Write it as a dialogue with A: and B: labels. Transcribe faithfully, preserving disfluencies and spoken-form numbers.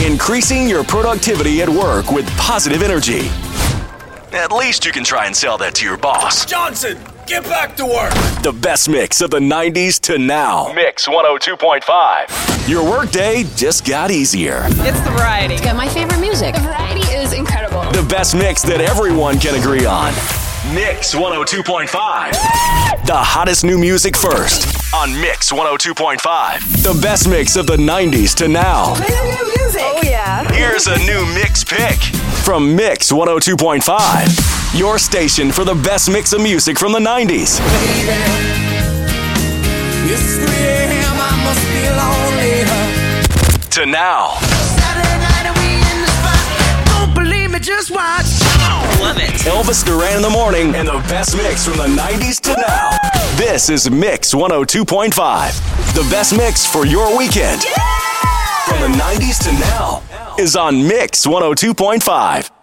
A: increasing your productivity at work with positive energy. At least you can try and sell that to your boss.
B: Johnson, get back to work.
A: The best mix of the nineties to now. Mix one oh two point five. Your workday just got easier.
C: It's the variety.
D: It's got my favorite music.
E: The variety is incredible.
A: The best mix that everyone can agree on. Mix one oh two point five. The hottest new music first on Mix one oh two point five. The best mix of the nineties to now.
C: Play the new music.
E: Oh, yeah.
A: Here's a new mix pick from Mix one oh two point five. Your station for the best mix of music from the nineties.
F: Baby, it's three a.m. I must be lonely.
A: To now.
F: Saturday night and we in the spot. Don't believe me, just watch.
C: Love it.
A: Elvis Duran in the morning and the best mix from the nineties to now. This is Mix one oh two point five. The best mix for your weekend. From the nineties to now is on Mix one oh two point five.